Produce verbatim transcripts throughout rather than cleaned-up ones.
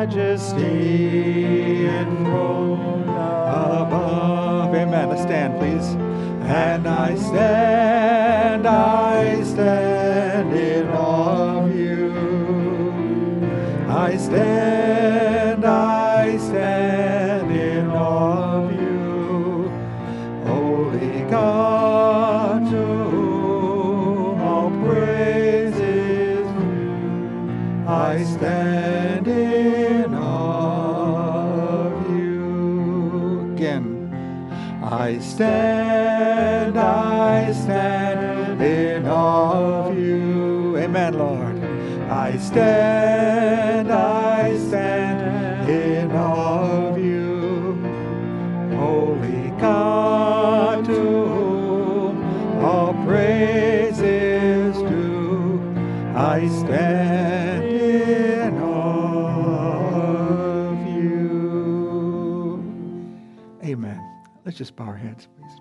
majesty enthroned above. Amen. Let's stand, please. And I stand, I stand in awe of you. I stand, I stand in awe of you. Holy God, to whom all praise is due. I stand in awe of you. Again. I stand, I stand in awe of you. Amen, Lord. I stand, I stand in awe of you. Holy God, to whom all praise is due. I stand in awe of you. Amen. Let's just bow our heads, please.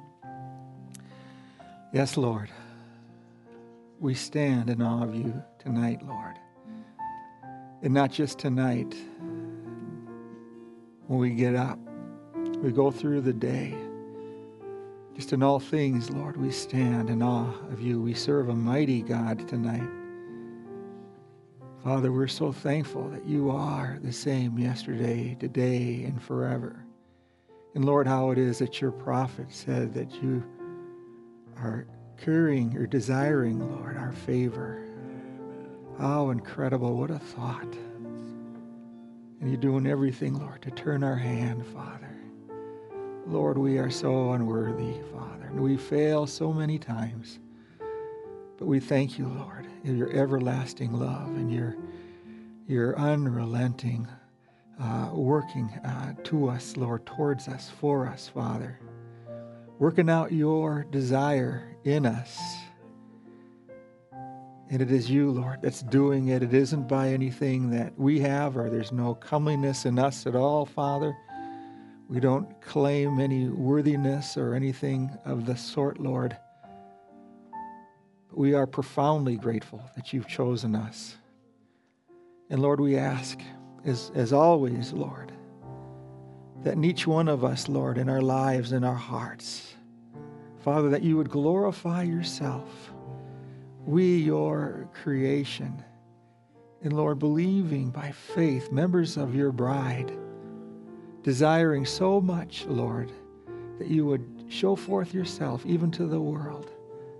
Yes, Lord. We stand in awe of you tonight, Lord. And not just tonight. When we get up, we go through the day. Just in all things, Lord, we stand in awe of you. We serve a mighty God tonight. Father, we're so thankful that you are the same yesterday, today, and forever. And Lord, how it is that your prophet said that you are carrying or desiring, Lord, our favor. How incredible. What a thought. And you're doing everything, Lord, to turn our hand, Father. Lord, we are so unworthy, Father. And we fail so many times. But we thank you, Lord, in your everlasting love and your, your unrelenting Uh, working uh, to us, Lord, towards us, for us, Father. Working out your desire in us. And it is you, Lord, that's doing it. It isn't by anything that we have, or there's no comeliness in us at all, Father. We don't claim any worthiness or anything of the sort, Lord. But we are profoundly grateful that you've chosen us. And Lord, we ask, As, as always, Lord, that in each one of us, Lord, in our lives, in our hearts, Father, that you would glorify yourself. We, your creation, and Lord, believing by faith, members of your bride, desiring so much, Lord, that you would show forth yourself even to the world,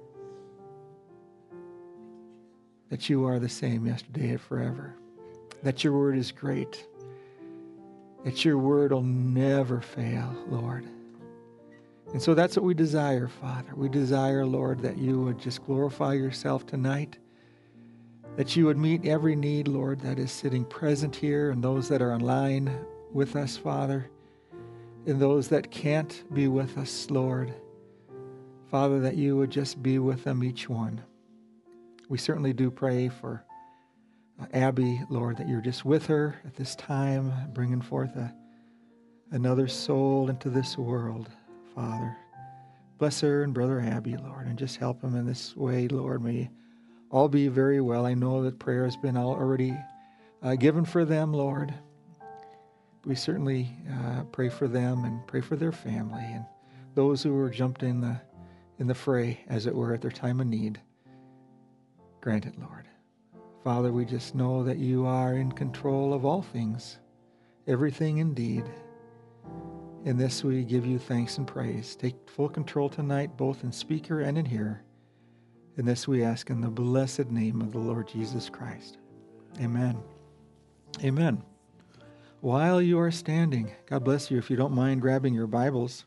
that you are the same yesterday and forever. That your word is great. That your word will never fail, Lord. And so that's what we desire, Father. We desire, Lord, that you would just glorify yourself tonight. That you would meet every need, Lord, that is sitting present here and those that are online with us, Father. And those that can't be with us, Lord. Father, that you would just be with them, each one. We certainly do pray for Abby, Lord, that you're just with her at this time, bringing forth a, another soul into this world, Father. Bless her and Brother Abby, Lord, and just help them in this way, Lord. May all be very well. I know that prayer has been already uh, given for them, Lord. We certainly uh, pray for them and pray for their family and those who were jumped in the, in the fray, as it were, at their time of need. Grant it, Lord. Father, we just know that you are in control of all things, everything indeed. In this we give you thanks and praise. Take full control tonight, both in speaker and in hearer. In this we ask in the blessed name of the Lord Jesus Christ. Amen. Amen. While you are standing, God bless you, if you don't mind grabbing your Bibles.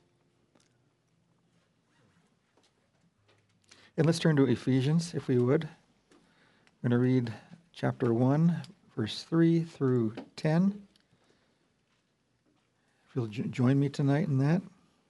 And let's turn to Ephesians, if we would. I'm going to read chapter one, verse three through ten. If you'll jo- join me tonight in that.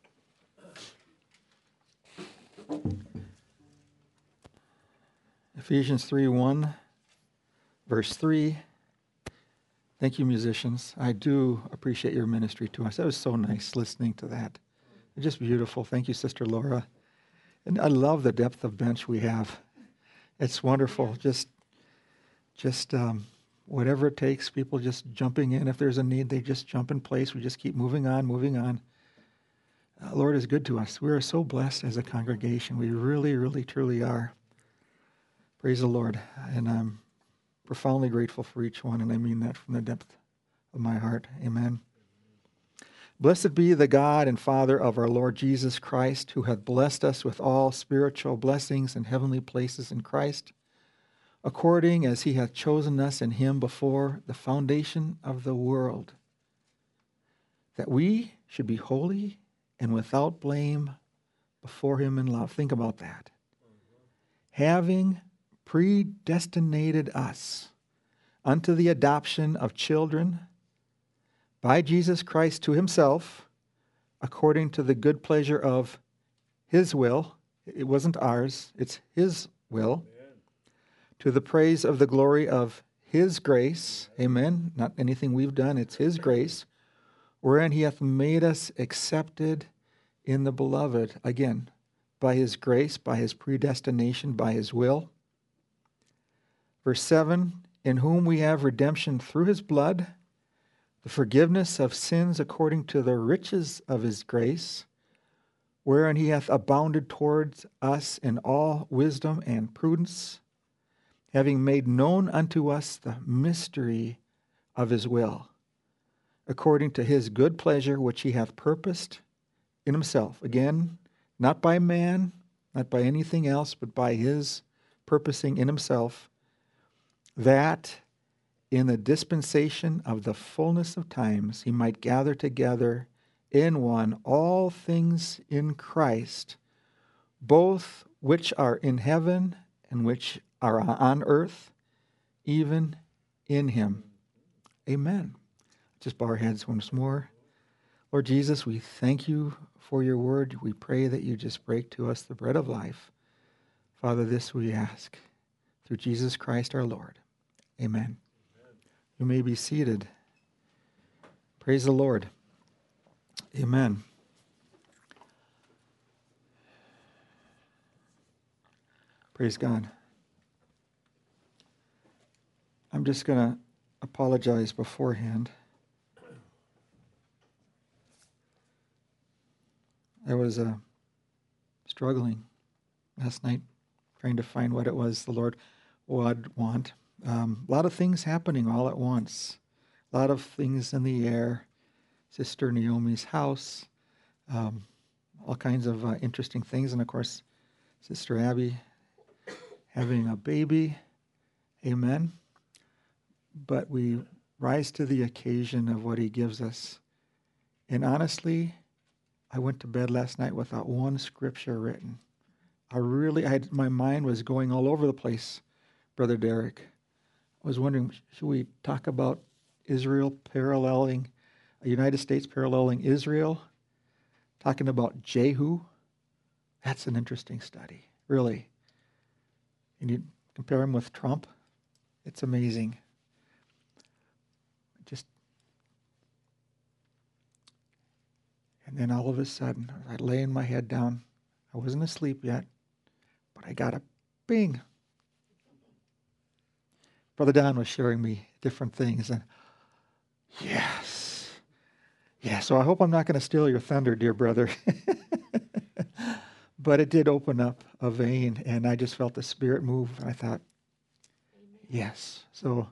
Ephesians three one, verse three. Thank you, musicians. I do appreciate your ministry to us. That was so nice listening to that. Just beautiful. Thank you, Sister Laura. And I love the depth of bench we have. It's wonderful. Just, just um, whatever it takes, people just jumping in. If there's a need, they just jump in place. We just keep moving on, moving on. Uh, Lord is good to us. We are so blessed as a congregation. We really, really, truly are. Praise the Lord. And I'm profoundly grateful for each one, and I mean that from the depth of my heart. Amen. Blessed be the God and Father of our Lord Jesus Christ, who hath blessed us with all spiritual blessings in heavenly places in Christ, according as he hath chosen us in him before the foundation of the world, that we should be holy and without blame before him in love. Think about that. Having predestinated us unto the adoption of children by Jesus Christ to himself, according to the good pleasure of his will. It wasn't ours, it's his will. Amen. To the praise of the glory of his grace. Amen. Not anything we've done, it's his grace, wherein he hath made us accepted in the beloved. Again, by his grace, by his predestination, by his will. Verse seven, in whom we have redemption through his blood, the forgiveness of sins according to the riches of his grace, wherein he hath abounded towards us in all wisdom and prudence, having made known unto us the mystery of his will, according to his good pleasure which he hath purposed in himself. Again, not by man, not by anything else, but by his purposing in himself, that in the dispensation of the fullness of times he might gather together in one all things in Christ, both which are in heaven and which are on earth, even in him. Amen. Just bow our heads once more. Lord Jesus, we thank you for your word. We pray that you just break to us the bread of life. Father, this we ask through Jesus Christ our Lord. Amen. You may be seated. Praise the Lord. Amen. Praise God. I'm just going to apologize beforehand. I was uh, struggling last night, trying to find what it was the Lord would want. Um, a lot of things happening all at once. A lot of things in the air. Sister Naomi's house. Um, all kinds of uh, interesting things. And of course, Sister Abby having a baby. Amen. But we rise to the occasion of what he gives us. And honestly, I went to bed last night without one scripture written. I really, I had, my mind was going all over the place, Brother Derek. I was wondering, should we talk about Israel paralleling, the United States paralleling Israel? Talking about Jehu? That's an interesting study, really. And you compare him with Trump? It's amazing. Just, and then all of a sudden, I lay in my head down. I wasn't asleep yet, but I got a bing. Brother Don was showing me different things, and yes, yeah. So I hope I'm not going to steal your thunder, dear brother. But it did open up a vein, and I just felt the Spirit move, and I thought, yes. So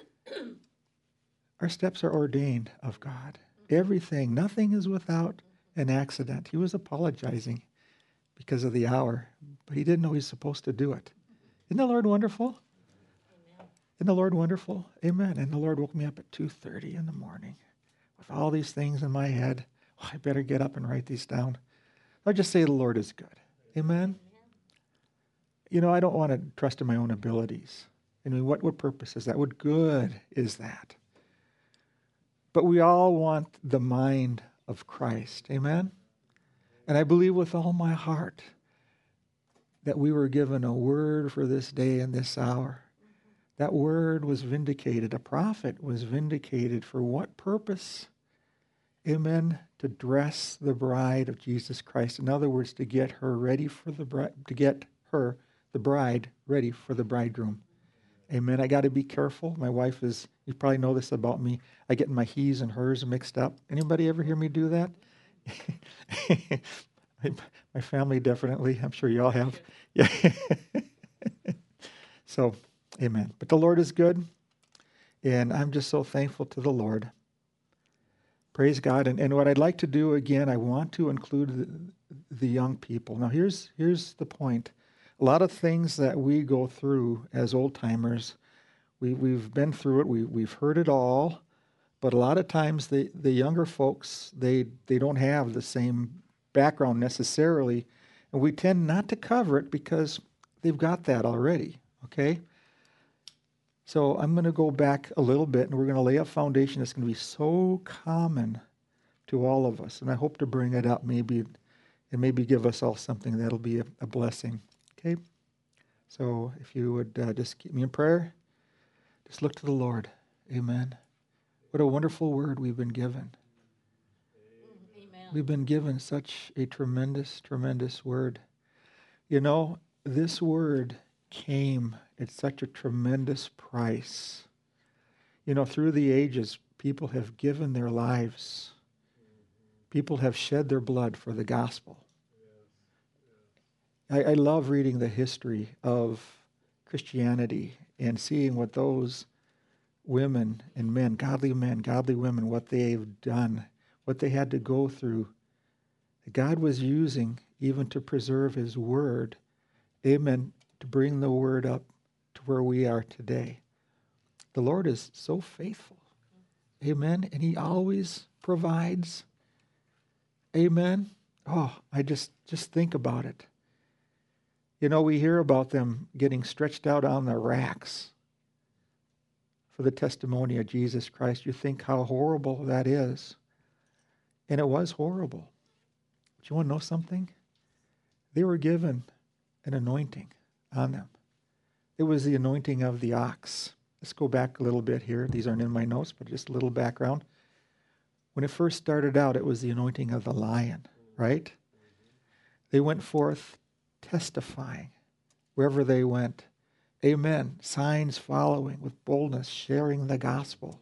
our steps are ordained of God. Everything, nothing is without an accident. He was apologizing because of the hour, but he didn't know he's supposed to do it. Isn't the Lord wonderful? Isn't the Lord wonderful? Amen. And the Lord woke me up at two thirty in the morning with all these things in my head. Oh, I better get up and write these down. I just say the Lord is good. Amen. You know, I don't want to trust in my own abilities. I mean, what, what purpose is that? What good is that? But we all want the mind of Christ. Amen. And I believe with all my heart that we were given a word for this day and this hour. That word was vindicated. A prophet was vindicated for what purpose? Amen. To dress the bride of Jesus Christ. In other words, to get her ready for the bride, to get her, the bride, ready for the bridegroom. Amen. I got to be careful. My wife is, you probably know this about me. I get my he's and hers mixed up. Anybody ever hear me do that? My family definitely. I'm sure you all have. Yeah. So, amen. But the Lord is good. And I'm just so thankful to the Lord. Praise God. And, and what I'd like to do again, I want to include the, the young people. Now, here's here's the point. A lot of things that we go through as old timers, we, we've been through it, we, we've heard it all, but a lot of times the, the younger folks, they, they don't have the same background necessarily, and we tend not to cover it because they've got that already, okay? So I'm going to go back a little bit, and we're going to lay a foundation that's going to be so common to all of us, and I hope to bring it up maybe, and maybe give us all something that'll be a, a blessing. Okay, so if you would uh, just keep me in prayer, just look to the Lord. Amen. What a wonderful word we've been given. Amen. We've been given such a tremendous, tremendous word. You know, this word came at such a tremendous price. You know, through the ages, people have given their lives. People have shed their blood for the gospel. I, I love reading the history of Christianity and seeing what those women and men, godly men, godly women, what they've done, what they had to go through. God was using even to preserve his word, amen, to bring the word up to where we are today. The Lord is so faithful, amen, and he always provides, amen. Oh, I just, just think about it. You know, we hear about them getting stretched out on the racks for the testimony of Jesus Christ. You think how horrible that is. And it was horrible. But you want to know something? They were given an anointing on them. It was the anointing of the ox. Let's go back a little bit here. These aren't in my notes, but just a little background. When it first started out, it was the anointing of the lion, right? They went forth testifying wherever they went. Amen. Signs following with boldness, sharing the gospel.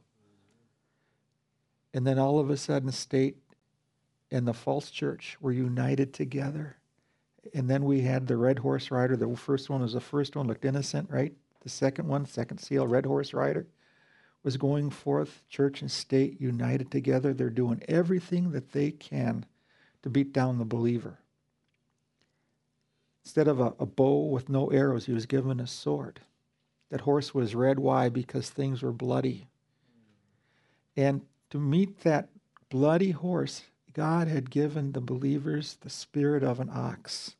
And then all of a sudden, state and the false church were united together. And then we had the red horse rider. The first one was the first one, looked innocent, right? The second one, second seal, red horse rider, was going forth, church and state united together. They're doing everything that they can to beat down the believer. Instead of a, a bow with no arrows, he was given a sword. That horse was red. Why? Because things were bloody. And to meet that bloody horse, God had given the believers the spirit of an ox.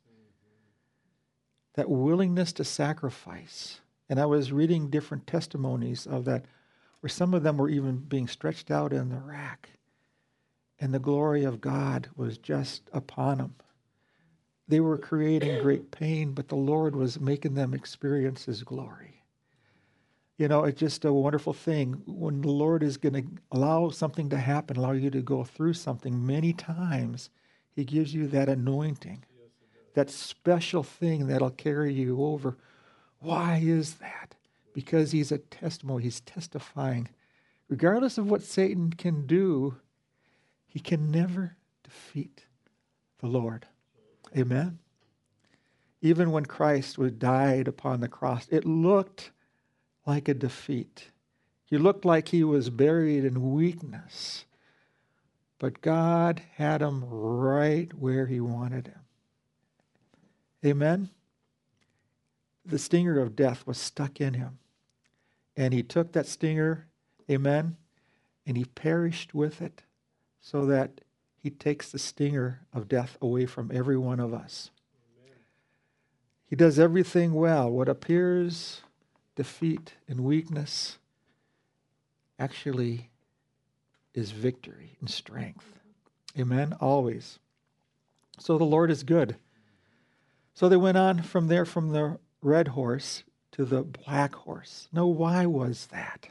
That willingness to sacrifice. And I was reading different testimonies of that, where some of them were even being stretched out in the rack. And the glory of God was just upon them. They were creating great pain, but the Lord was making them experience his glory. You know, it's just a wonderful thing. When the Lord is going to allow something to happen, allow you to go through something, many times he gives you that anointing, that special thing that'll carry you over. Why is that? Because he's a testimony. He's testifying. Regardless of what Satan can do, he can never defeat the Lord. Amen. Even when Christ was died upon the cross, it looked like a defeat. He looked like he was buried in weakness. But God had him right where he wanted him. Amen. The stinger of death was stuck in him. And he took that stinger, amen, and he perished with it so that he takes the stinger of death away from every one of us. Amen. He does everything well. What appears defeat and weakness actually is victory and strength. Amen? Always. So the Lord is good. So they went on from there, from the red horse to the black horse. Now, why was that?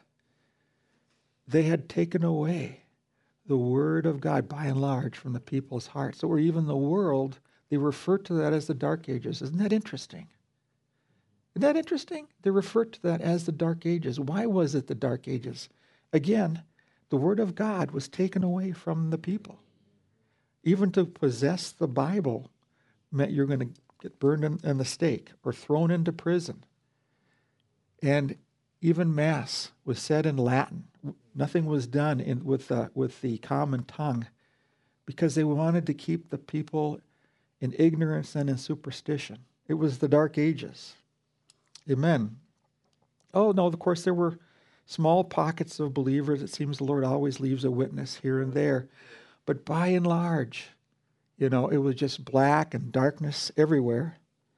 They had taken away the word of God, by and large, from the people's hearts. Or even the world, they refer to that as the Dark Ages. Isn't that interesting? Isn't that interesting? They refer to that as the Dark Ages. Why was it the Dark Ages? Again, the Word of God was taken away from the people. Even to possess the Bible meant you're going to get burned in, in the stake or thrown into prison. And even Mass was said in Latin. Nothing was done in, with, the, with the common tongue because they wanted to keep the people in ignorance and in superstition. It was the Dark Ages. Amen. Oh, no, of course, there were small pockets of believers. It seems the Lord always leaves a witness here and there. But by and large, you know, it was just black and darkness everywhere.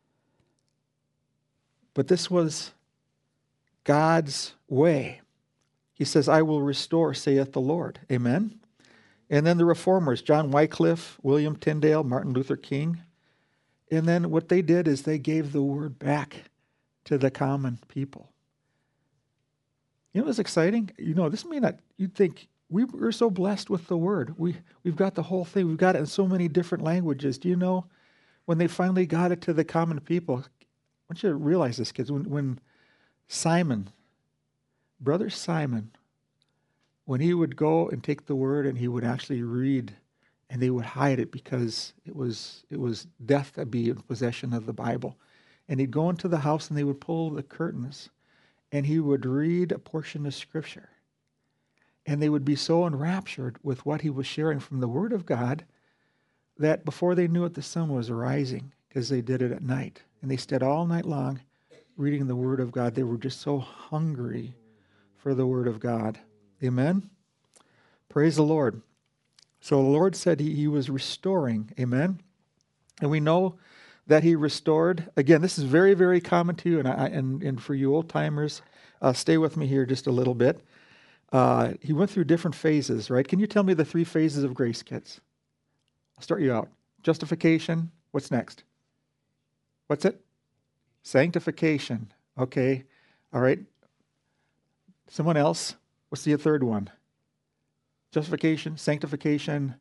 But this was God's way. He says, I will restore, saith the Lord. Amen. And then the reformers, John Wycliffe, William Tyndale, Martin Luther King. And then what they did is they gave the word back to the common people. You know what's exciting? You know, this may not, you'd think, we, we're so blessed with the word. We, we've got the whole thing. We've got it in so many different languages. Do you know, when they finally got it to the common people, I want you to realize this, kids, when, when Simon, Brother Simon, when he would go and take the word and he would actually read, and they would hide it because it was it was death to be in possession of the Bible. And he'd go into the house and they would pull the curtains and he would read a portion of Scripture. And they would be so enraptured with what he was sharing from the Word of God that before they knew it, the sun was rising because they did it at night. And they stayed all night long reading the Word of God. They were just so hungry for the Word of God. Amen? Praise the Lord. So the Lord said he, he was restoring. Amen? And we know that he restored. Again, this is very, very common to you, and I, and, and for you old-timers, uh, stay with me here just a little bit. Uh, he went through different phases, right? Can you tell me the three phases of grace, kids? I'll start you out. Justification. What's next? What's it? Sanctification. Okay. All right. Someone else? What's the third one? Justification, sanctification.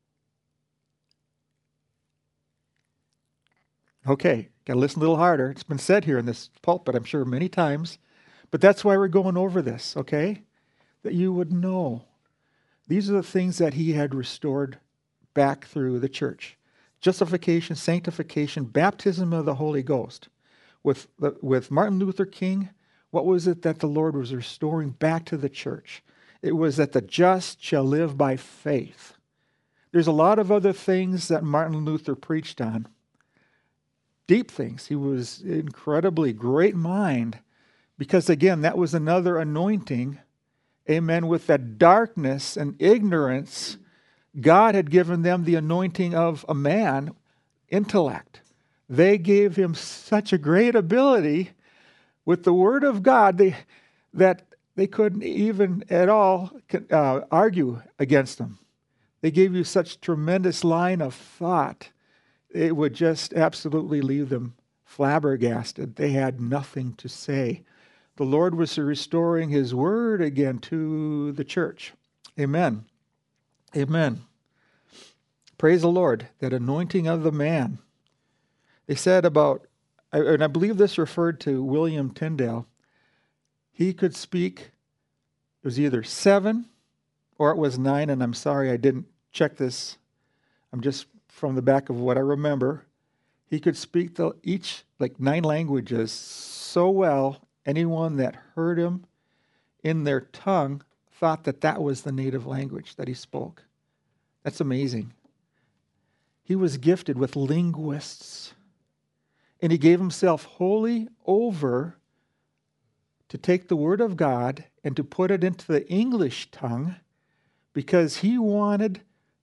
Okay, got to listen a little harder. It's been said here in this pulpit, I'm sure, many times. But that's why we're going over this, okay? That you would know. These are the things that he had restored back through the church. Justification, sanctification, baptism of the Holy Ghost. With, the, with Martin Luther King, what was it that the Lord was restoring back to the church? It was that the just shall live by faith. There's a lot of other things that Martin Luther preached on. Deep things. He was incredibly great mind because, again, that was another anointing. Amen. With that darkness and ignorance, God had given them the anointing of a man, intellect. They gave him such a great ability with the Word of God they, that they couldn't even at all uh, argue against them. They gave you such tremendous line of thought, it would just absolutely leave them flabbergasted. They had nothing to say. The Lord was restoring his word again to the church. Amen. Amen. Praise the Lord. That anointing of the man. They said about, and I believe this referred to William Tyndale, he could speak, it was either seven or it was nine, and I'm sorry I didn't check this. I'm just from the back of what I remember. He could speak the, each, like nine languages so well, anyone that heard him in their tongue thought that that was the native language that he spoke. That's amazing. He was gifted with linguists, and he gave himself wholly over to take the Word of God and to put it into the English tongue because he wanted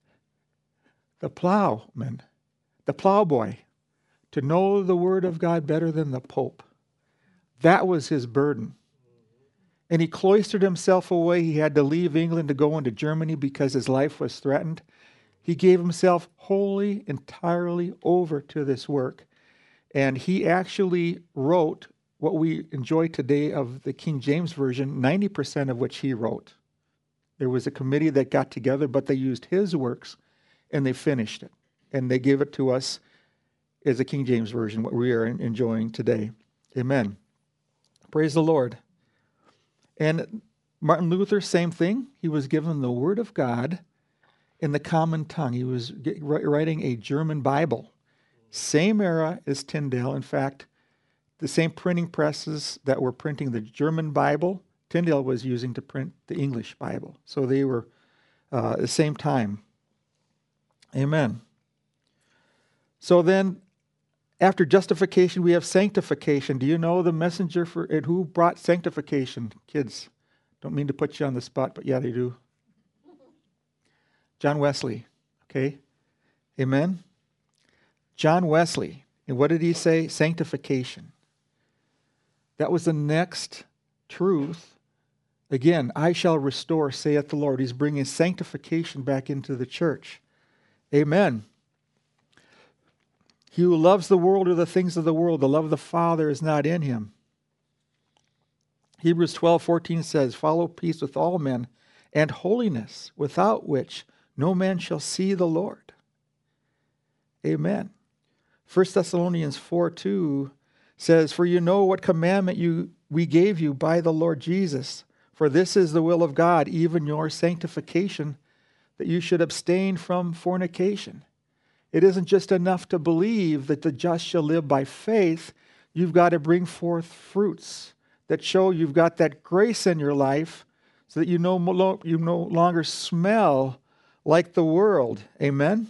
the plowman, the plowboy, to know the Word of God better than the Pope. That was his burden. And he cloistered himself away. He had to leave England to go into Germany because his life was threatened. He gave himself wholly, entirely over to this work. And he actually wrote what we enjoy today of the King James Version, ninety percent of which he wrote. There was a committee that got together, but they used his works, and they finished it. And they gave it to us as a King James Version, what we are enjoying today. Amen. Praise the Lord. And Martin Luther, same thing. He was given the Word of God in the common tongue. He was writing a German Bible. Same era as Tyndale. In fact, the same printing presses that were printing the German Bible, Tyndale was using to print the English Bible. So they were uh, the same time. Amen. So then, after justification, we have sanctification. Do you know the messenger for it? Who brought sanctification? Kids, don't mean to put you on the spot, but yeah, they do. John Wesley. Okay? Amen? John Wesley. And what did he say? Sanctification. That was the next truth. Again, I shall restore, saith the Lord. He's bringing sanctification back into the church. Amen. He who loves the world or the things of the world, the love of the Father is not in him. Hebrews twelve fourteen says, follow peace with all men and holiness, without which no man shall see the Lord. Amen. First Thessalonians four two says, for you know what commandment you we gave you by the Lord Jesus. For this is the will of God, even your sanctification, that you should abstain from fornication. It isn't just enough to believe that the just shall live by faith. You've got to bring forth fruits that show you've got that grace in your life so that you no, you no longer smell like the world. Amen?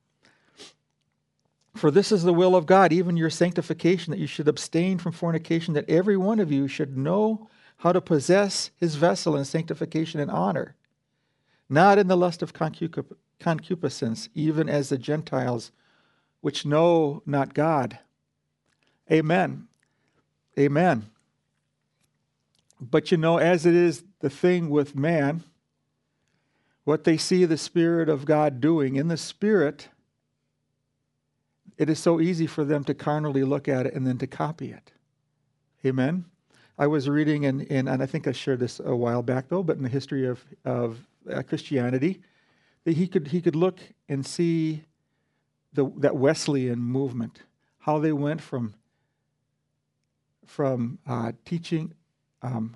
For this is the will of God, even your sanctification, that you should abstain from fornication, that every one of you should know how to possess his vessel in sanctification and honor, not in the lust of concupiscence, concupiscence, even as the Gentiles, which know not God. Amen. Amen. But you know, as it is the thing with man, what they see the Spirit of God doing in the Spirit, it is so easy for them to carnally look at it and then to copy it. Amen. I was reading, in, in and I think I shared this a while back though, but in the history of, of uh, Christianity, that he could he could look and see the that Wesleyan movement, how they went from from uh, teaching, um,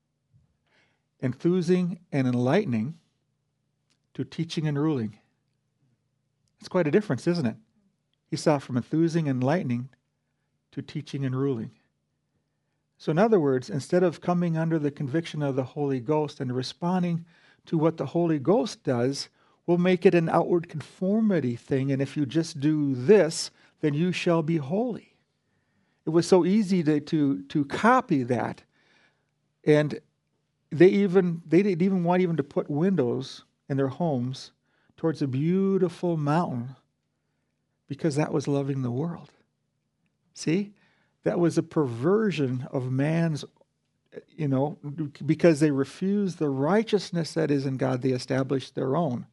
enthusing and enlightening to teaching and ruling. It's quite a difference, isn't it? He saw from enthusing and enlightening to teaching and ruling. So in other words, instead of coming under the conviction of the Holy Ghost and responding to what the Holy Ghost does, we'll make it an outward conformity thing, and if you just do this, then you shall be holy. It was so easy to to, to copy that, and they even they didn't even want even to put windows in their homes towards a beautiful mountain, because that was loving the world. See, that was a perversion of man's, you know, because they refused the righteousness that is in God, they established their own.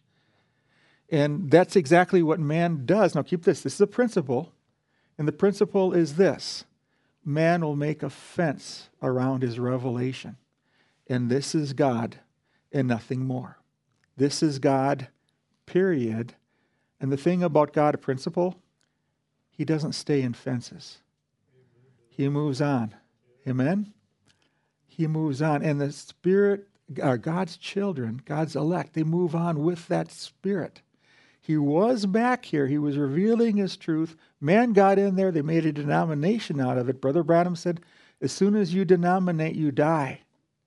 And that's exactly what man does. Now keep this. This is a principle. And the principle is this. Man will make a fence around his revelation. And this is God and nothing more. This is God, period. And the thing about God, a principle, he doesn't stay in fences. He moves on. Amen? He moves on. And the Spirit, uh, God's children, God's elect, they move on with that Spirit. He was back here. He was revealing his truth. Man got in there. They made a denomination out of it. Brother Branham said, as soon as you denominate, you die.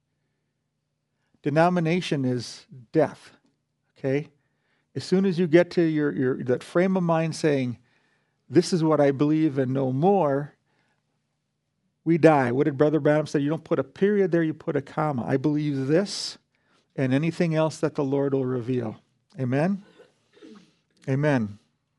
Denomination is death. Okay? As soon as you get to your, your that frame of mind saying, this is what I believe and no more, we die. What did Brother Branham say? You don't put a period there, you put a comma. I believe this and anything else that the Lord will reveal. Amen? Amen.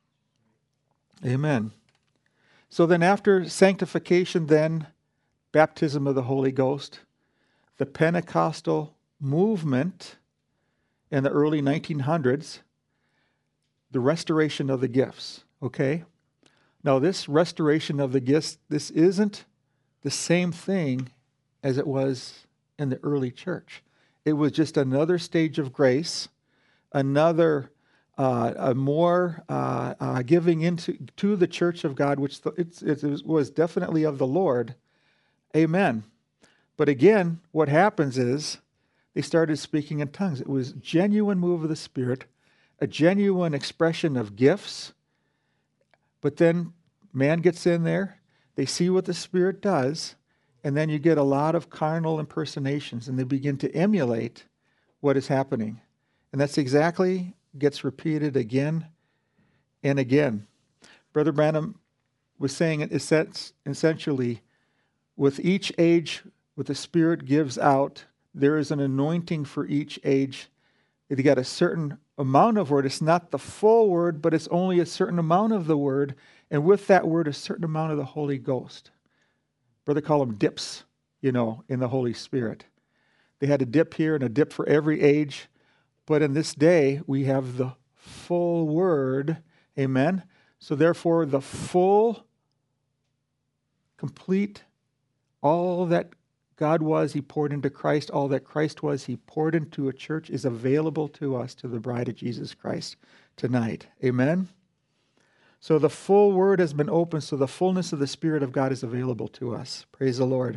Amen. So then after sanctification, then baptism of the Holy Ghost, the Pentecostal movement in the early nineteen hundreds, the restoration of the gifts. Okay? Now this restoration of the gifts, this isn't the same thing as it was in the early church. It was just another stage of grace, another uh, a more uh, uh, giving into to the church of God, which the, it's, it was definitely of the Lord. Amen. But again, what happens is they started speaking in tongues. It was genuine move of the Spirit, a genuine expression of gifts. But then man gets in there, they see what the Spirit does, and then you get a lot of carnal impersonations, and they begin to emulate what is happening. And that's exactly gets repeated again and again. Brother Branham was saying it essentially, with each age, what the Spirit gives out, there is an anointing for each age. You got a certain amount of word. It's not the full word, but it's only a certain amount of the word. And with that word, a certain amount of the Holy Ghost. Brother call them dips, you know, in the Holy Spirit. They had a dip here and a dip for every age. But in this day, we have the full word. Amen. So therefore, the full, complete, all that God was, he poured into Christ. All that Christ was, he poured into a church, is available to us, to the bride of Jesus Christ tonight. Amen? So the full word has been opened, so the fullness of the Spirit of God is available to us. Praise the Lord.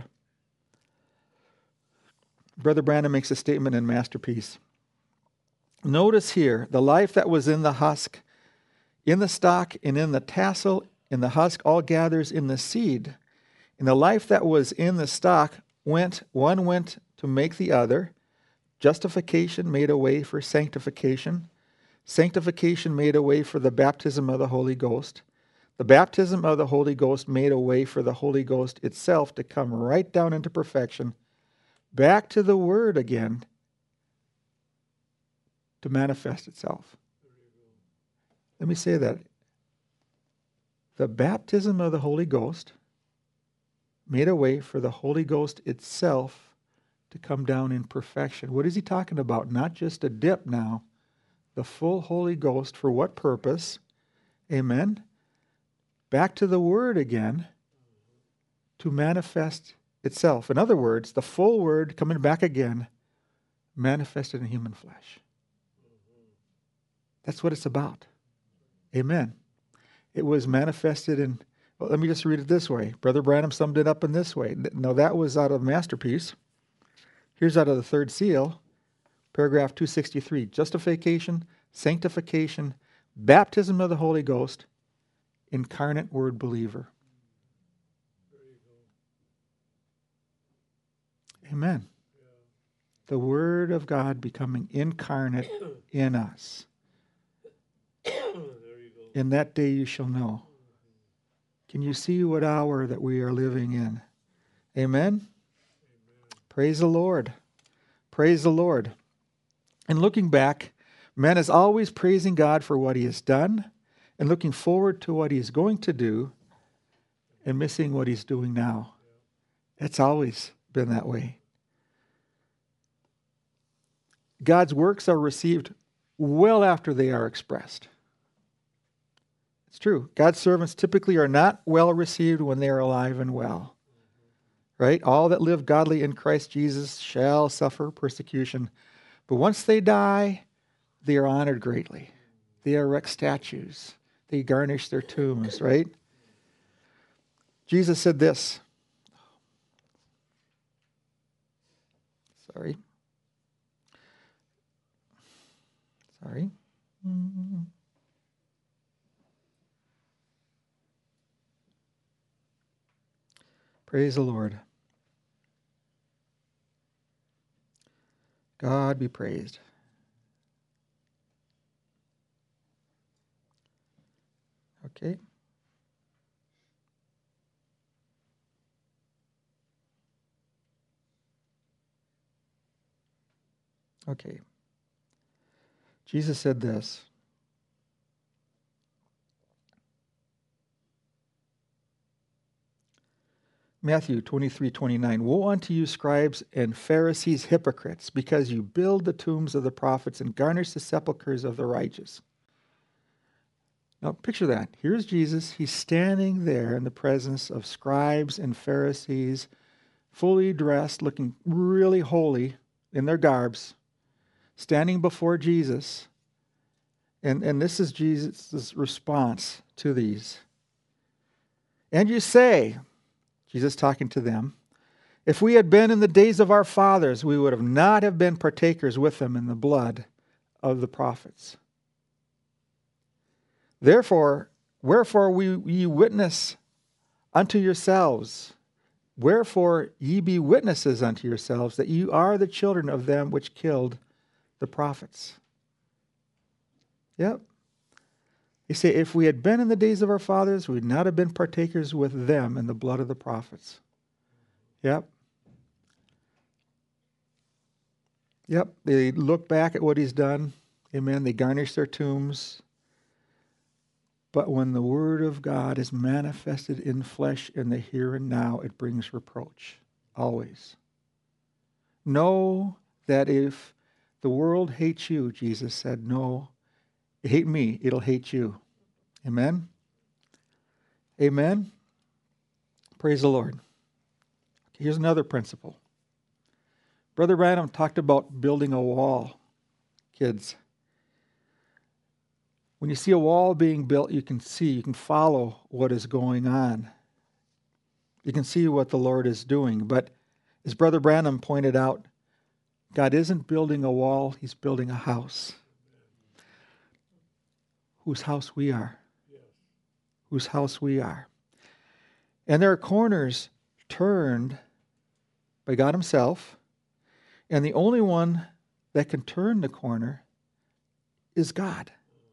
Brother Branham makes a statement in Masterpiece. Notice here, the life that was in the husk, in the stalk, and in the tassel, in the husk, all gathers in the seed. And the life that was in the stalk went, one went to make the other. Justification made a way for sanctification. Sanctification made a way for the baptism of the Holy Ghost. The baptism of the Holy Ghost made a way for the Holy Ghost itself to come right down into perfection, back to the Word again, to manifest itself. Let me say that. The baptism of the Holy Ghost made a way for the Holy Ghost itself to come down in perfection. What is he talking about? Not just a dip now. The full Holy Ghost, for what purpose? Amen. Back to the Word again to manifest itself. In other words, the full Word coming back again, manifested in human flesh. That's what it's about. Amen. It was manifested in, well, let me just read it this way. Brother Branham summed it up in this way. Now that was out of Masterpiece. Here's out of the third seal, paragraph two sixty-three. Justification, sanctification, baptism of the Holy Ghost, incarnate Word believer. Amen. The Word of God becoming incarnate in us. In that day you shall know. Can you see what hour that we are living in? Amen? Amen. Praise the Lord. Praise the Lord. And looking back, man is always praising God for what he has done and looking forward to what he is going to do and missing what he's doing now. It's always been that way. God's works are received well after they are expressed. It's true. God's servants typically are not well received when they are alive and well. Right? All that live godly in Christ Jesus shall suffer persecution. But once they die, they are honored greatly. They erect statues. They garnish their tombs, right? Jesus said this. Sorry. Sorry. Mm-hmm. Praise the Lord. God be praised. Okay. Okay. Jesus said this. Matthew twenty-three twenty-nine. Woe unto you, scribes and Pharisees, hypocrites, because you build the tombs of the prophets and garnish the sepulchres of the righteous. Now picture that. Here's Jesus. He's standing there in the presence of scribes and Pharisees, fully dressed, looking really holy in their garbs, standing before Jesus. And, and this is Jesus' response to these. And you say, Jesus talking to them, If we had been in the days of our fathers, we would have not have been partakers with them in the blood of the prophets. Therefore, wherefore we ye witness unto yourselves, wherefore ye be witnesses unto yourselves, that you are the children of them which killed the prophets. Yep. You say, if we had been in the days of our fathers, we would not have been partakers with them in the blood of the prophets. Yep. Yep. They look back at what he's done. Amen. They garnish their tombs. But when the word of God is manifested in flesh in the here and now, it brings reproach. Always. Know that if the world hates you, Jesus said, no, hate me, it'll hate you. Amen? Amen? Praise the Lord. Here's another principle. Brother Branham talked about building a wall. Kids, when you see a wall being built, you can see, you can follow what is going on. You can see what the Lord is doing. But as Brother Branham pointed out, God isn't building a wall, he's building a house. Whose house we are. Yes. Whose house we are. And there are corners turned by God himself, and the only one that can turn the corner is God.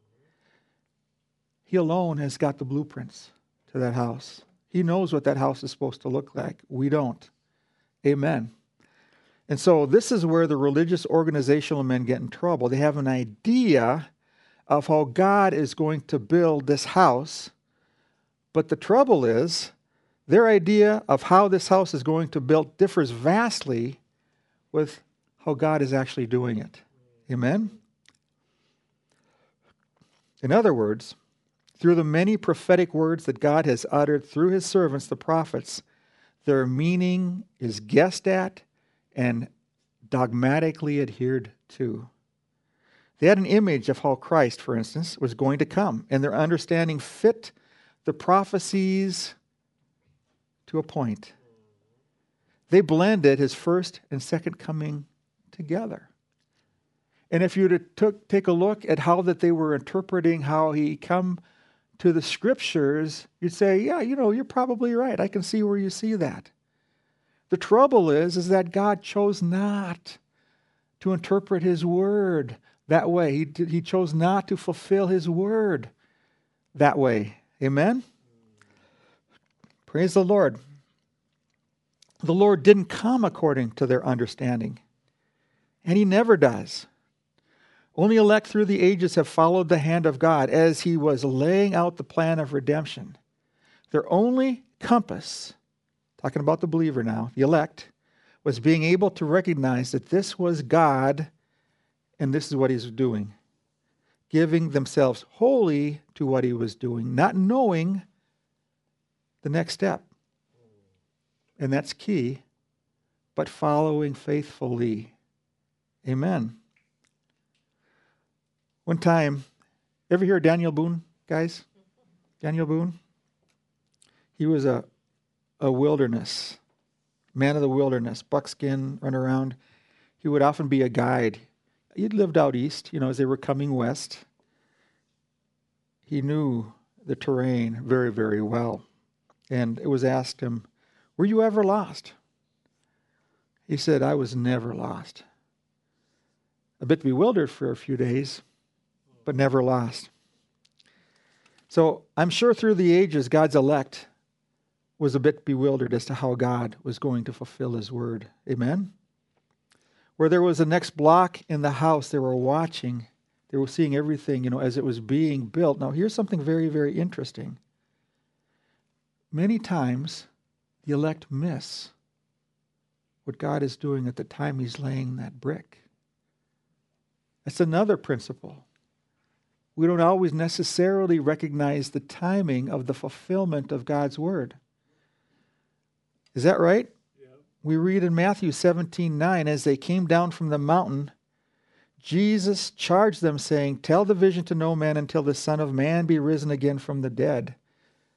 He alone has got the blueprints to that house. He knows what that house is supposed to look like. We don't. Amen. And so this is where the religious organizational men get in trouble. They have an idea of how God is going to build this house. But the trouble is, their idea of how this house is going to be built differs vastly with how God is actually doing it. Amen? In other words, through the many prophetic words that God has uttered through his servants, the prophets, their meaning is guessed at and dogmatically adhered to. They had an image of how Christ, for instance, was going to come, and their understanding fit the prophecies to a point. They blended his first and second coming together. And if you were to took, take a look at how that they were interpreting how he come to the scriptures, you'd say, yeah, you know, you're probably right. I can see where you see that. The trouble is, is that God chose not to interpret his word that way. He, did, he chose not to fulfill his word that way. Amen? Praise the Lord. The Lord didn't come according to their understanding, and he never does. Only elect through the ages have followed the hand of God as he was laying out the plan of redemption. Their only compass, talking about the believer now, the elect, was being able to recognize that this was God and this is what he's doing. Giving themselves wholly to what he was doing, not knowing the next step. And that's key, but following faithfully. Amen. One time, ever hear of Daniel Boone, guys? Daniel Boone? He was a, a wilderness, man of the wilderness, buckskin, run around. He would often be a guide. He'd lived out east, you know, as they were coming west. He knew the terrain very, very well. And it was asked him, were you ever lost? He said, I was never lost. A bit bewildered for a few days, but never lost. So I'm sure through the ages, God's elect was a bit bewildered as to how God was going to fulfill his word. Amen? Where there was a next block in the house, they were watching. They were seeing everything, you know, as it was being built. Now, here's something very, very interesting. Many times, the elect miss what God is doing at the time he's laying that brick. That's another principle. We don't always necessarily recognize the timing of the fulfillment of God's word. Is that right? Yeah. We read in Matthew seventeen nine, as they came down from the mountain, Jesus charged them, saying, tell the vision to no man until the Son of Man be risen again from the dead.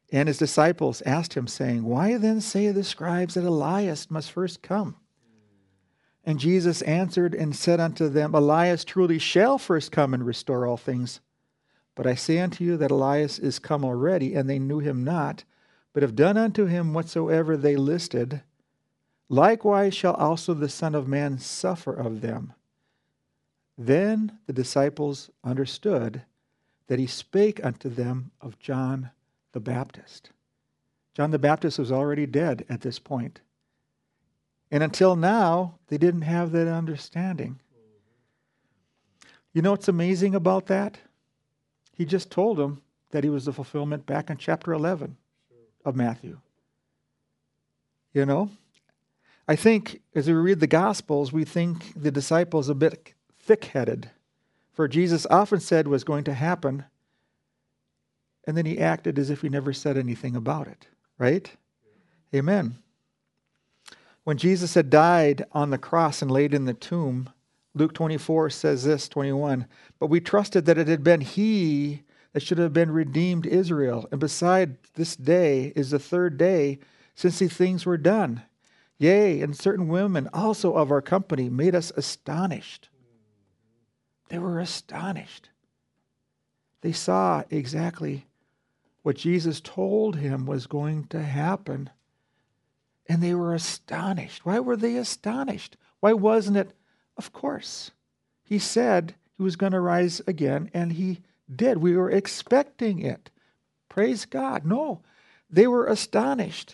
And his disciples asked him, saying, Why then say the scribes that Elias must first come? And Jesus answered and said unto them, Elias truly shall first come and restore all things. But I say unto you that Elias is come already, and they knew him not, but have done unto him whatsoever they listed. Likewise shall also the Son of Man suffer of them. Then the disciples understood that he spake unto them of John the Baptist. John the Baptist was already dead at this point. And until now, they didn't have that understanding. You know what's amazing about that? He just told them that he was the fulfillment back in chapter eleven of Matthew. You know? I think as we read the Gospels, we think the disciples a bit thick-headed. For Jesus often said was going to happen, and then he acted as if he never said anything about it. Right? Amen. When Jesus had died on the cross and laid in the tomb, Luke twenty-four says this, twenty-one, But we trusted that it had been he that should have been redeemed Israel. And beside this day is the third day since these things were done. Yea, and certain women also of our company made us astonished. They were astonished. They saw exactly what Jesus told him was going to happen. And they were astonished. Why were they astonished? Why wasn't it? Of course. He said he was going to rise again, and he did. We were expecting it. Praise God. No, they were astonished.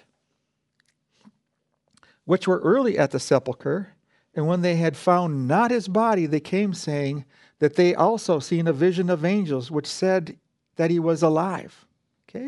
Which were early at the sepulchre, and when they had found not his body, they came saying that they also seen a vision of angels, which said that he was alive. Okay?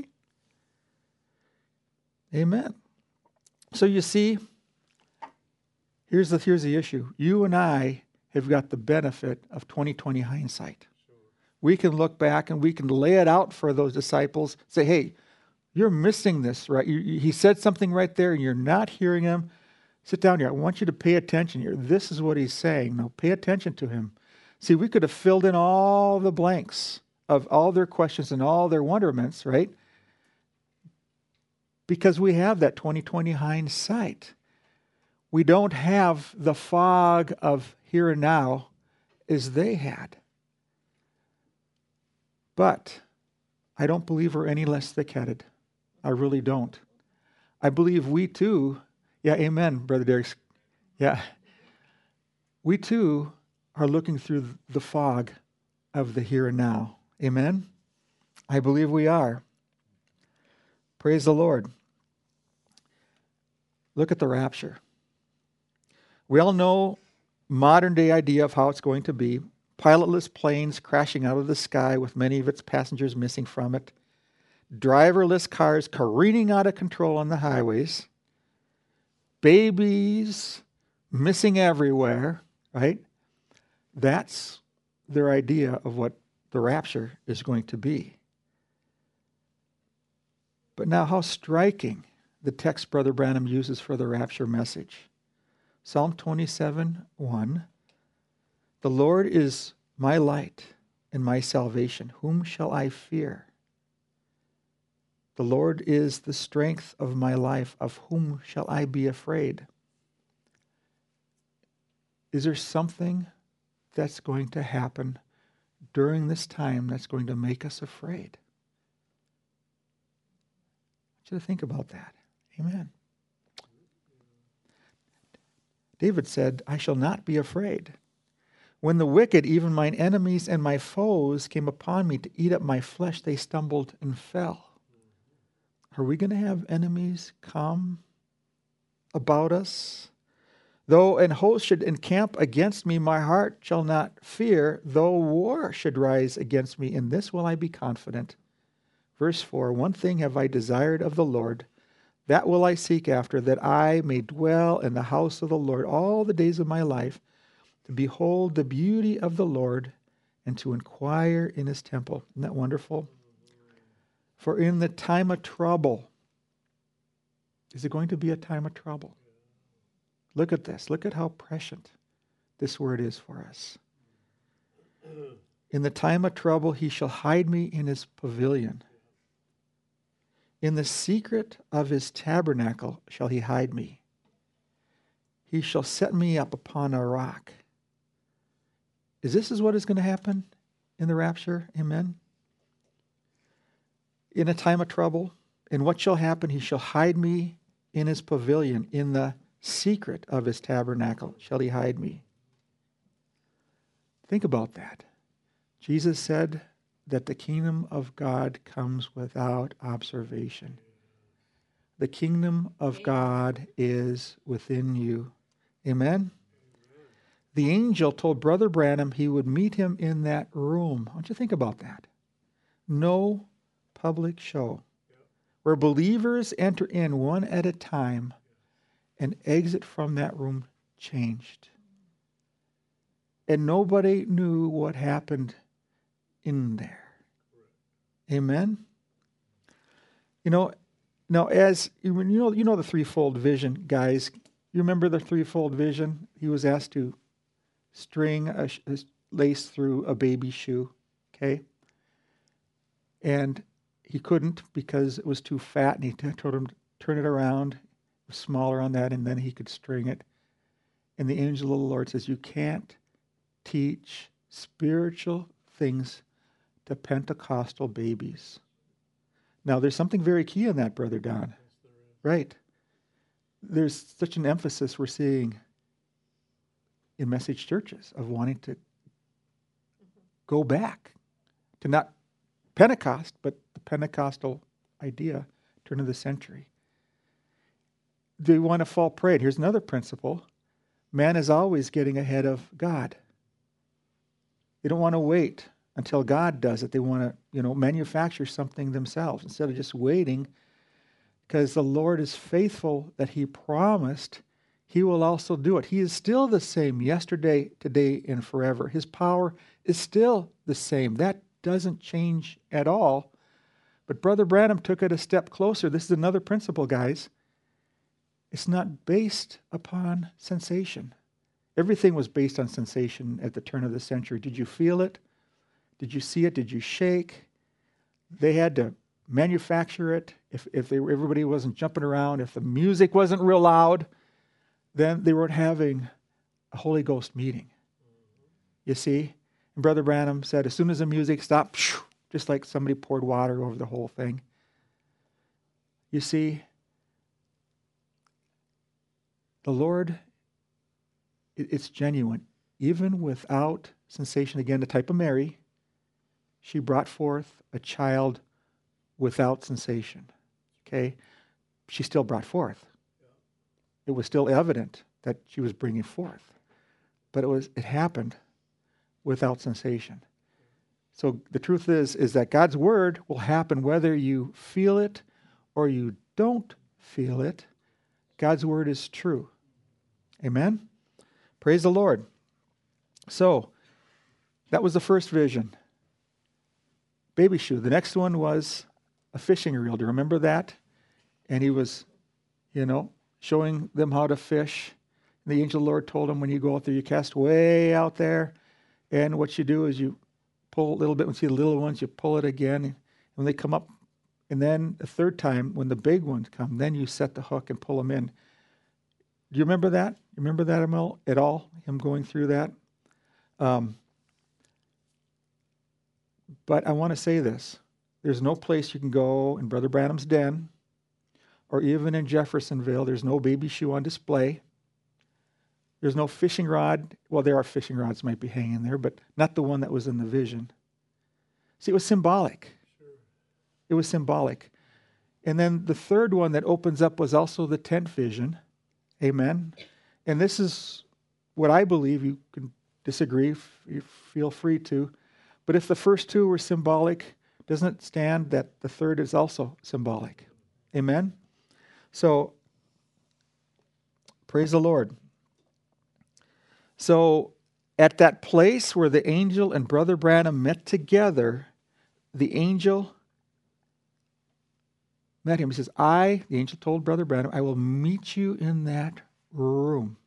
Amen. So you see, here's the, here's the issue. You and I have got the benefit of twenty twenty hindsight. Sure. We can look back and we can lay it out for those disciples. Say, hey, you're missing this, right? You, you, he said something right there and you're not hearing him. Sit down here. I want you to pay attention here. This is what he's saying. Now pay attention to him. See, we could have filled in all the blanks of all their questions and all their wonderments, right? Because we have that twenty twenty hindsight. We don't have the fog of here and now as they had. But I don't believe we're any less thick-headed. I really don't. I believe we too, yeah, amen, Brother Derek. Yeah. We too are looking through the fog of the here and now. Amen? I believe we are. Praise the Lord. Look at the rapture. We all know modern day idea of how it's going to be. Pilotless planes crashing out of the sky with many of its passengers missing from it. Driverless cars careening out of control on the highways. Babies missing everywhere, right? That's their idea of what the rapture is going to be. But now how striking the text Brother Branham uses for the rapture message. Psalm twenty-seven, one. The Lord is my light and my salvation. Whom shall I fear? The Lord is the strength of my life. Of whom shall I be afraid? Is there something that's going to happen during this time that's going to make us afraid? I want you to think about that. Amen. David said, I shall not be afraid. When the wicked, even mine enemies and my foes, came upon me to eat up my flesh, they stumbled and fell. Are we going to have enemies come about us? Though an host should encamp against me, my heart shall not fear. Though war should rise against me, in this will I be confident. Verse four, one thing have I desired of the Lord, that will I seek after, that I may dwell in the house of the Lord all the days of my life, to behold the beauty of the Lord and to inquire in his temple. Isn't that wonderful? For in the time of trouble, is it going to be a time of trouble? Look at this. Look at how prescient this word is for us. In the time of trouble, he shall hide me in his pavilion. In the secret of his tabernacle shall he hide me. He shall set me up upon a rock. Is this is what is going to happen in the rapture? Amen. In a time of trouble, and what shall happen? He shall hide me in his pavilion. In the secret of his tabernacle shall he hide me. Think about that. Jesus said that the kingdom of God comes without observation. The kingdom of God is within you. Amen? The angel told Brother Branham he would meet him in that room. I want you to think about that. No public show. Where believers enter in one at a time and exit from that room changed. And nobody knew what happened in there. Amen? You know, now as, you know, you know the threefold vision, guys. You remember the threefold vision? He was asked to string a, a lace through a baby shoe, okay? And he couldn't because it was too fat, and he t- told him to turn it around, it was smaller on that, and then he could string it. And the angel of the Lord says, you can't teach spiritual things to Pentecostal babies. Now, there's something very key in that, Brother Don. Right. There's such an emphasis we're seeing in message churches of wanting to go back to not Pentecost, but the Pentecostal idea, turn of the century. They want to fall prey. Here's another principle. Man is always getting ahead of God. They don't want to wait until God does it. They want to, you know, manufacture something themselves instead of just waiting, because the Lord is faithful that he promised he will also do it. He is still the same yesterday, today, and forever. His power is still the same. That doesn't change at all. But Brother Branham took it a step closer. This is another principle, guys. It's not based upon sensation. Everything was based on sensation at the turn of the century. Did you feel it? Did you see it? Did you shake? They had to manufacture it. If if they were, everybody wasn't jumping around, if the music wasn't real loud, then they weren't having a Holy Ghost meeting. You see? And Brother Branham said, as soon as the music stopped, just like somebody poured water over the whole thing. You see, the Lord, it's genuine. Even without sensation, again, the type of Mary, she brought forth a child without sensation. Okay? She still brought forth. It was still evident that she was bringing forth. But it was it happened without sensation. So the truth is, is that God's word will happen whether you feel it or you don't feel it. God's word is true. Amen? Praise the Lord. So, that was the first vision. Baby shoe. The next one was a fishing reel. Do you remember that? And he was, you know, showing them how to fish. And the angel of the Lord told him, when you go out there, you cast way out there. And what you do is you pull a little bit. When you see the little ones, you pull it again. And when they come up, and then the third time, when the big ones come, then you set the hook and pull them in. Do you remember that? You remember that, Emil, at all? Him going through that? Um, but I want to say this. There's no place you can go in Brother Branham's den or even in Jeffersonville. There's no baby shoe on display. There's no fishing rod. Well, there are fishing rods might be hanging there, but not the one that was in the vision. See, it was symbolic. Sure. It was symbolic. And then the third one that opens up was also the tent vision. Amen. And this is what I believe. You can disagree, you feel free to. But if the first two were symbolic, doesn't it stand that the third is also symbolic? Amen? So, praise the Lord. So, at that place where the angel and Brother Branham met together, the angel met him. He says, I, the angel told Brother Branham, I will meet you in that room.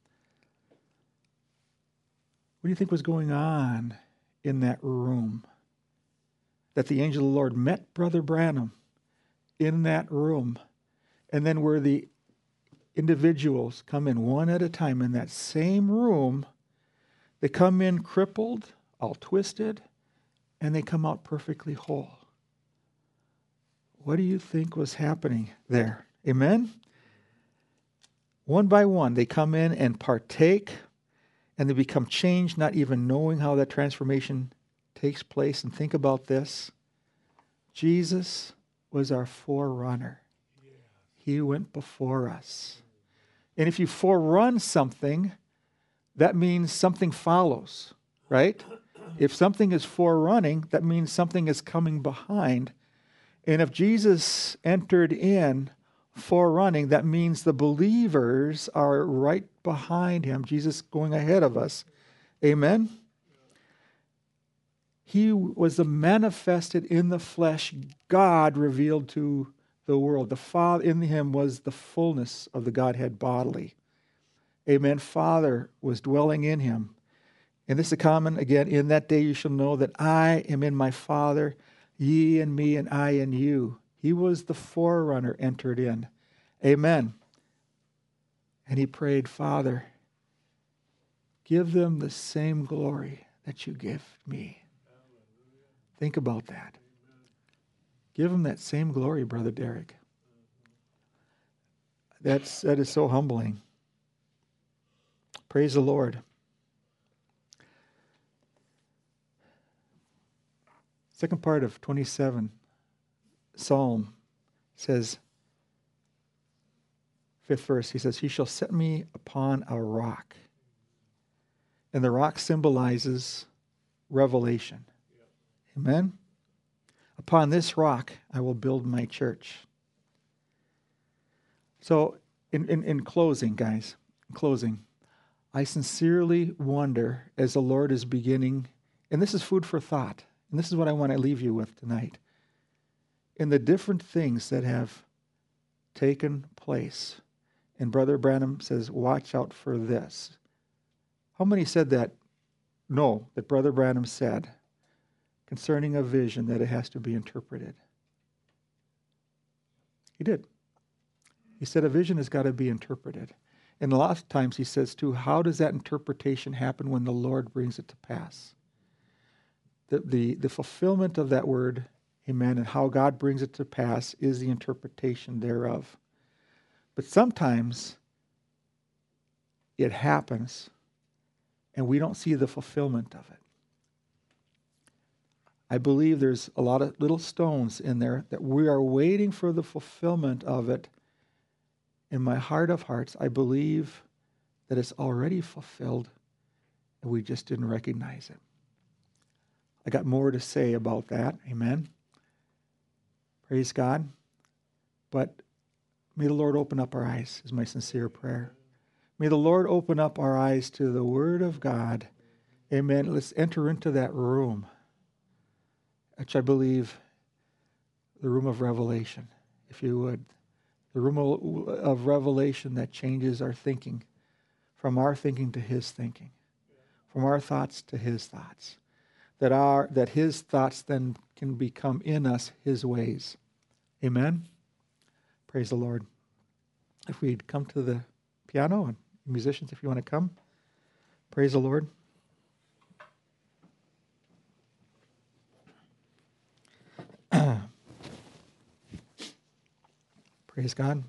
What do you think was going on in that room? That the angel of the Lord met Brother Branham in that room, and then where the individuals come in one at a time in that same room, they come in crippled, all twisted, and they come out perfectly whole. What do you think was happening there? Amen? One by one, they come in and partake, and they become changed, not even knowing how that transformation takes place. And think about this. Jesus was our forerunner. He went before us. And if you forerun something, that means something follows, right? If something is forerunning, that means something is coming behind. And if Jesus entered in forerunning, that means the believers are right behind him. Jesus going ahead of us. Amen? He was the manifested in the flesh God revealed to the world. The Father in him was the fullness of the Godhead bodily. Amen. Father was dwelling in him. And this is common, again, in that day you shall know that I am in my Father, ye in me, and I in you. He was the forerunner entered in. Amen. And he prayed, Father, give them the same glory that you give me. Think about that. Give them that same glory, Brother Derek. That's, that is so humbling. Praise the Lord. Second part of twenty-seven, Psalm says, fifth verse, he says, he shall set me upon a rock. And the rock symbolizes revelation. Amen? Upon this rock, I will build my church. So, in, in, in closing, guys, in closing, I sincerely wonder as the Lord is beginning, and this is food for thought, and this is what I want to leave you with tonight, in the different things that have taken place. And Brother Branham says, watch out for this. How many said that? No, that Brother Branham said concerning a vision that it has to be interpreted. He did. He said a vision has got to be interpreted. And a lot of times he says too, how does that interpretation happen when the Lord brings it to pass? The, the, the fulfillment of that word, amen, and how God brings it to pass is the interpretation thereof. But sometimes it happens and we don't see the fulfillment of it. I believe there's a lot of little stones in there that we are waiting for the fulfillment of it. In my heart of hearts, I believe that it's already fulfilled and we just didn't recognize it. I got more to say about that. Amen. Praise God. But may the Lord open up our eyes, is my sincere prayer. May the Lord open up our eyes to the Word of God. Amen. Let's enter into that room, which I believe the room of revelation, if you would. The room of revelation that changes our thinking, from our thinking to his thinking, from our thoughts to his thoughts. That our that his thoughts then can become in us his ways. Amen? Praise the Lord. If we'd come to the piano, and musicians, if you want to come, praise the Lord. Praise God.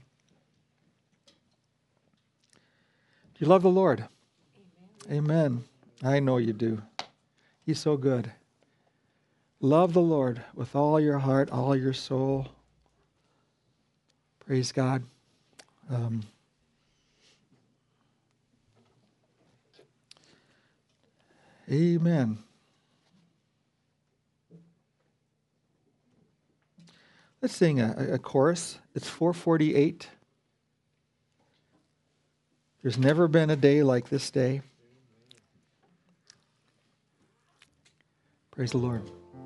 Do you love the Lord? Amen. Amen. I know you do. He's so good. Love the Lord with all your heart, all your soul. Praise God. Um, amen. Let's sing a, a chorus. It's four forty-eight. There's never been a day like this day. Praise the Lord.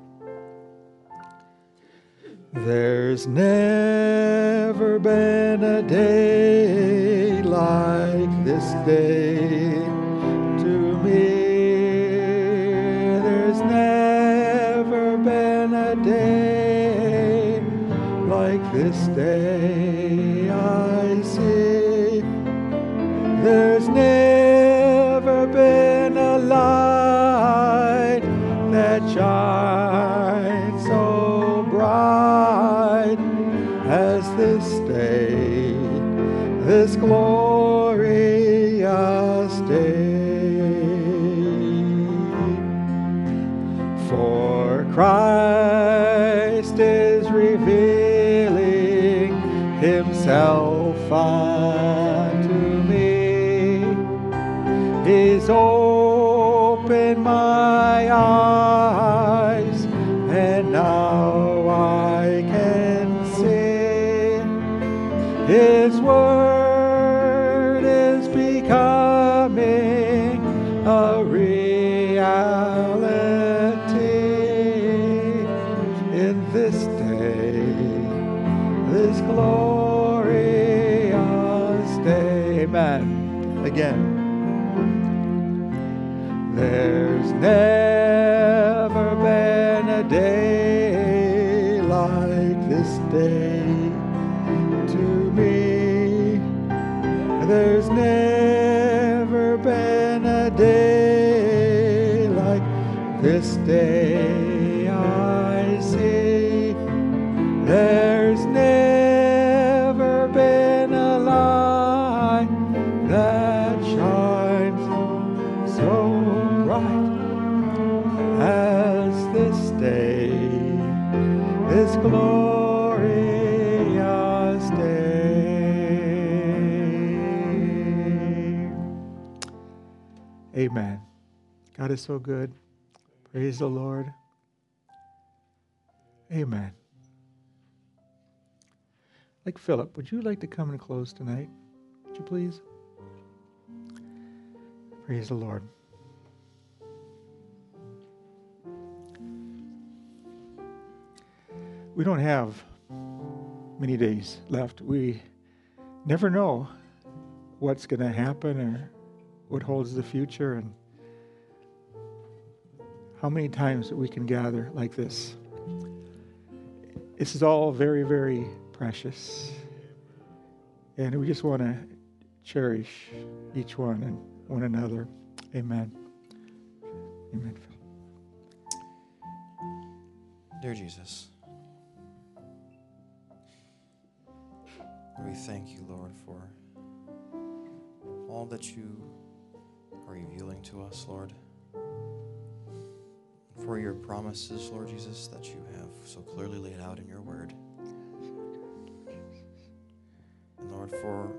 There's never been a day like this day to me. There's never been a day like this day I see. There's never been a light that shines so bright as this day, this glorious day. For Christ is revealing himself unto me. He's opened my eyes, and now I can see his word is becoming a reality in this day, this glorious day. Amen. Again. There's never been a day like this day to me. There's never been a day like this day I see. There's never been a light that shines so bright as this day, this glorious day. Amen. God is so good. Praise the Lord. Amen. Like Philip, would you like to come and close tonight? Would you please? Praise the Lord. We don't have many days left. We never know what's going to happen or what holds the future and how many times that we can gather like this. This is all very, very precious. And we just want to cherish each one and one another. Amen. Amen. Dear Jesus, we thank you, Lord, for all that you are revealing to us, Lord. For your promises, Lord Jesus, that you have so clearly laid out in your word. And Lord, for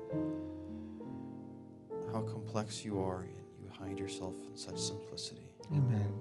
how complex you are, and you hide yourself in such simplicity. Amen.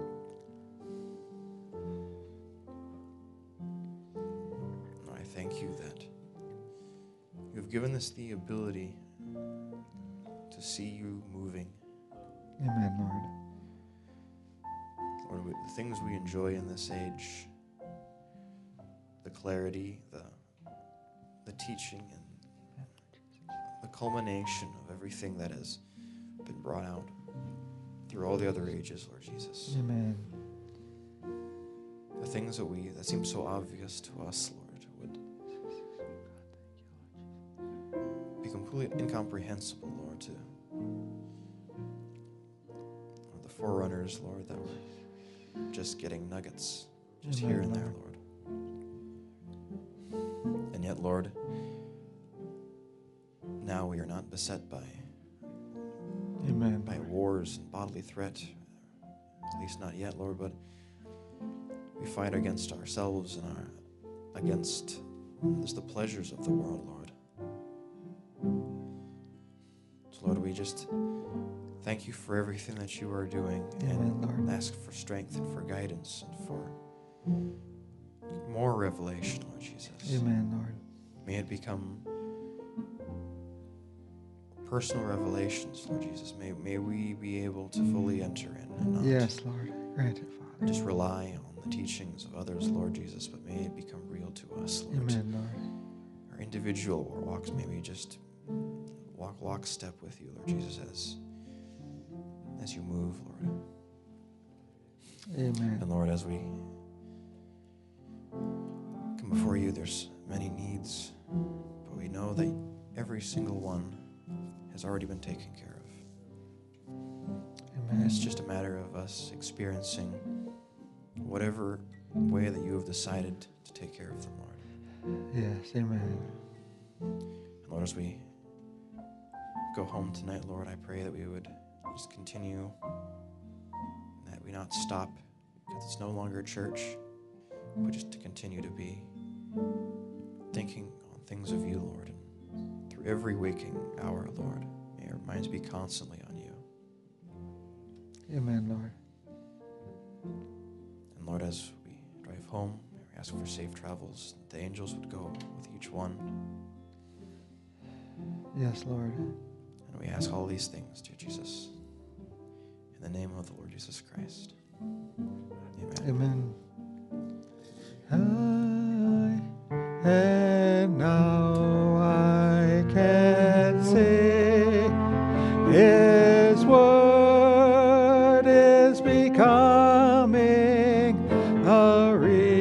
And I thank you that you've given us the ability to see you moving. Amen, Lord. Lord, we, the things we enjoy in this age, the clarity, the the teaching, and the culmination of everything that has been brought out through all the other ages, Lord Jesus. Amen. The things that we that seem so obvious to us, Lord, would be completely incomprehensible, Lord, to the forerunners, Lord, that were just getting nuggets just Amen, here and there, Lord. Lord. And yet, Lord, now we are not beset by Amen. by wars and bodily threat, at least not yet, Lord, but we fight against ourselves and our against just the pleasures of the world, Lord. So, Lord, we just thank you for everything that you are doing. Amen, and Lord. ask for strength and for guidance and for more revelation, Lord Jesus. Amen, Lord. May it become personal revelations, Lord Jesus. May, may we be able to fully enter in and not Yes, Lord. Grant it, Father. just rely on the teachings of others, Lord Jesus, but may it become real to us, Lord. Amen, Lord. Our individual walks, may we just walk lockstep with you, Lord Jesus, as, as you move, Lord. Amen. And Lord, as we come before you. There's many needs, but we know that every single one has already been taken care of. Amen. It's just a matter of us experiencing whatever way that you have decided to take care of them, Lord. Yes, amen. And Lord, as we go home tonight, Lord, I pray that we would just continue, that we not stop, because it's no longer church, but just to continue to be thinking on things of you, Lord. And through every waking hour, Lord, may our minds be constantly on you. Amen, Lord. And Lord, as we drive home, may we ask for safe travels, that the angels would go with each one. Yes, Lord. And we ask all these things, dear Jesus, in the name of the Lord Jesus Christ. Amen. Amen. I, and now I can see His word is becoming a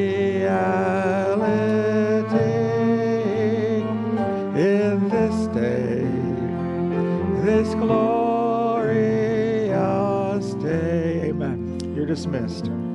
reality in this day, this glorious day. Amen. You're dismissed.